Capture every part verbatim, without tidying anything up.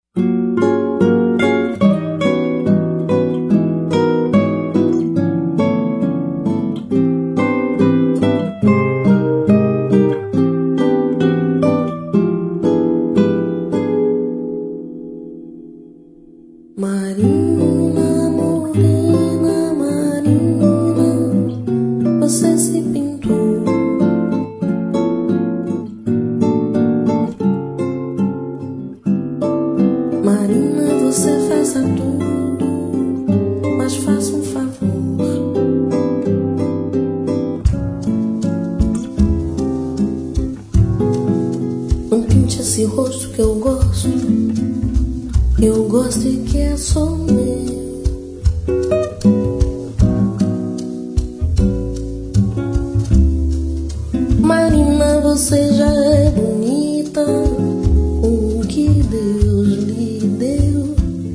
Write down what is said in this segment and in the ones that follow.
Marina, morena, Marina, você se pintou. Marina, você faça tudo, mas faça um favor. Não pinte esse rosto que eu gosto. Eu gosto e que é só meu. Marina, você já é bonita com o que Deus lhe deu.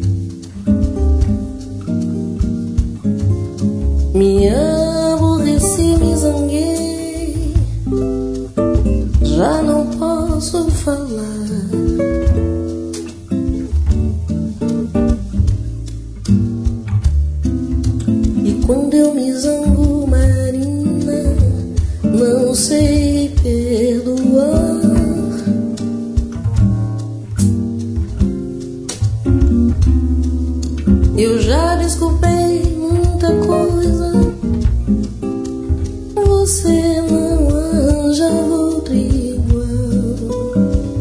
Me aborreci, me zanguei, já não posso falar. Quando eu me zango, Marina, não sei perdoar. Eu já desculpei muita coisa, você não arranja outro igual.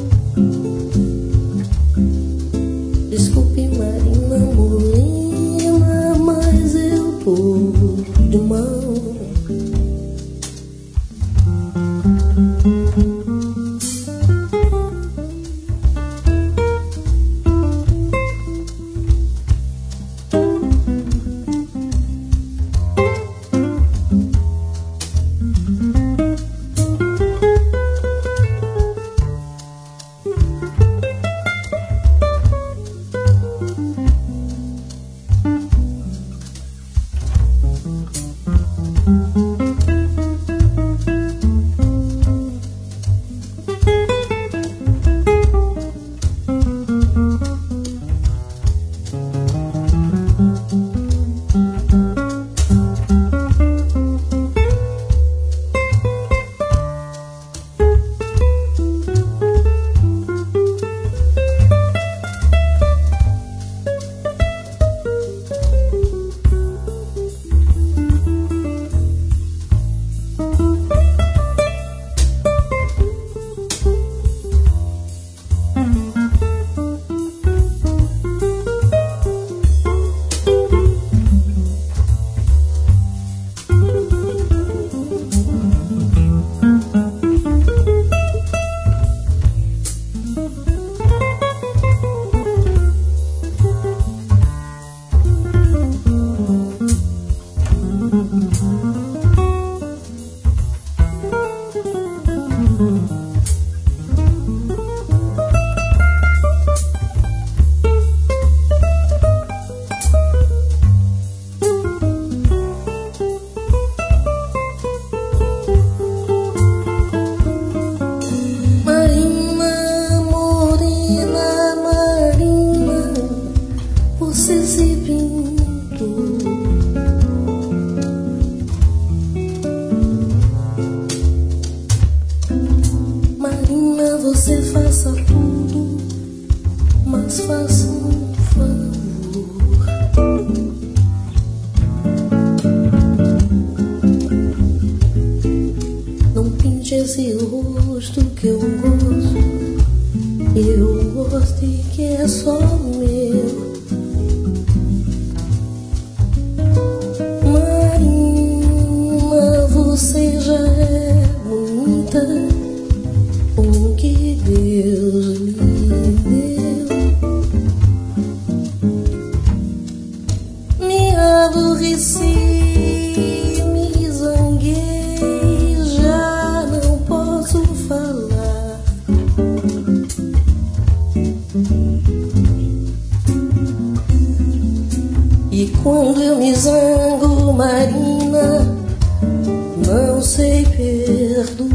Desculpe, Marina, morena, mas eu tô de mal. Você se pintou. Marina, você faça tudo, mas faça um favor. Não pinte esse rosto que eu gosto. Eu gosto e que é só meu. Você já é bonita com o que Deus lhe deu. Me aborreci, me zanguei, já não posso falar. E quando eu me zango, Marina, não sei perdoar.